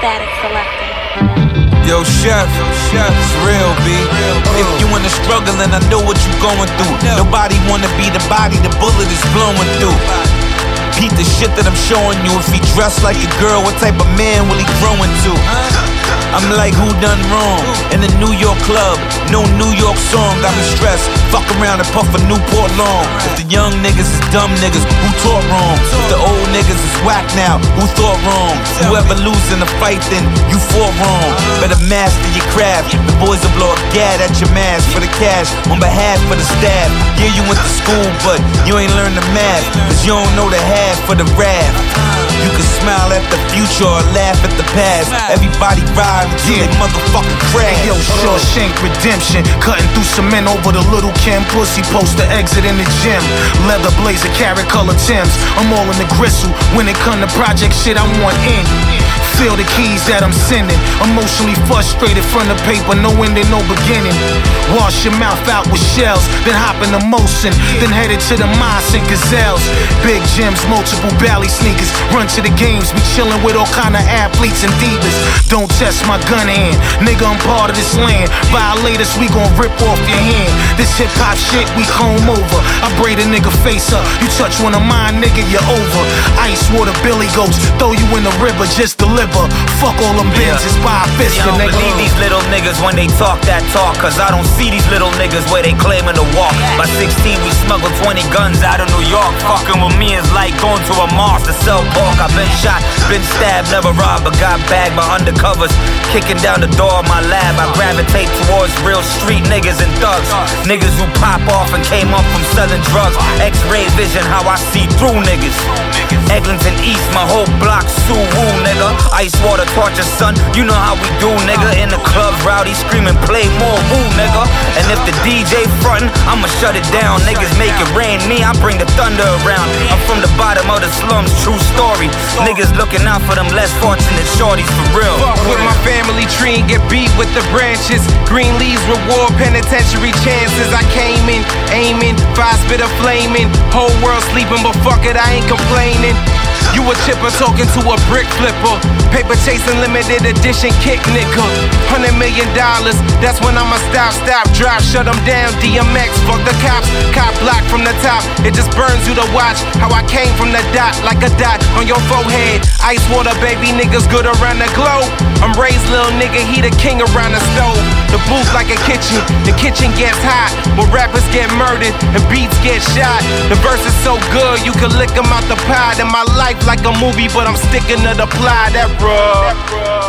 Static Selector. Yo, Chef, it's real, B. If you in the struggle and I know what you going through, nobody wanna be the body the bullet is blowing through. Peep the shit that I'm showing you. If he dressed like a girl, what type of man will he grow into? I'm like, who done wrong? In the New York club, no New York song, got me stressed. Fuck around and puff a Newport long. If the young niggas is dumb niggas, who taught wrong? If the old niggas is whack now, who thought wrong? Whoever lose in the fight, then you fought wrong. Better master your craft. The boys will blow a gad at your mask for the cash, on behalf of the staff. Yeah, you went to school, but you ain't learned the math, cause you don't know the half for the wrath. You can smile at the future or laugh at the past. Everybody ride until they motherfucking crash. Hey, yo, Shawshank Redemption, cutting through cement over the Little Kim pussy poster exit in the gym. Leather blazer, carrot color Timbs. I'm all in the gristle. When it come to project shit, I want in. Feel the keys that I'm sending. Emotionally frustrated from the paper, no ending, no beginning. Wash your mouth out with shells, then hop in the motion, then headed to the mosque and gazelles. Big gyms, multiple bally sneakers. Run to the games, be chillin' with all kind of athletes and divas. Don't test my gun hand, nigga, I'm part of this land. Violate us, we gon' rip off your hand. This hip hop shit, we comb over. I braid a nigga face up. You touch one of mine, nigga, you're over. Ice water, Billy Goats, throw you in the river, just deliver. Fuck all them Benzes, buy a fist, nigga. Believe these little niggas when they talk that talk, cause I don't see these little niggas where they claiming to walk. By 16 we smuggled 20 guns out of New York. Fucking with me is like going to a Mars to sell pork. I've been shot, been stabbed, never robbed, but got bagged by undercovers. Kicking down the door of my lab, I gravitate towards real street niggas and thugs. Niggas who pop off and came up from selling drugs. X-ray vision, how I see through niggas. Eglinton East, my whole block, Suwoo, nigga. Ice water torture, son, you know how we do, nigga. In the club, rowdy screaming, play more woo, nigga. And if the DJ frontin', I'ma shut it down. Niggas make it rain, me, I bring the thunder around. I'm from the bottom of the slums, true story. Niggas looking out for them less fortunate shorties, for real. Fuck with my family tree and get beat with the branches. Green leaves reward penitentiary chances. I came in, aiming, 5 spit of flaming. Whole world sleeping, but fuck it, I ain't complaining. You a chipper talking to a brick flipper. Paper chasing limited edition kick nigga. $100 million, that's when I'ma stop, drive, shut them down. DMX, fuck the cops, cop block from the top. It just burns you to watch how I came from the dot, like a dot on your forehead. Ice water, baby, niggas good around the globe. I'm raised little nigga, he the king around the stove. The booth like a kitchen, the kitchen gets hot. When rappers get murdered and beats get shot. The verse is so good, you can lick them out the pot. In my life like a movie, but I'm sticking to the plot. That raw.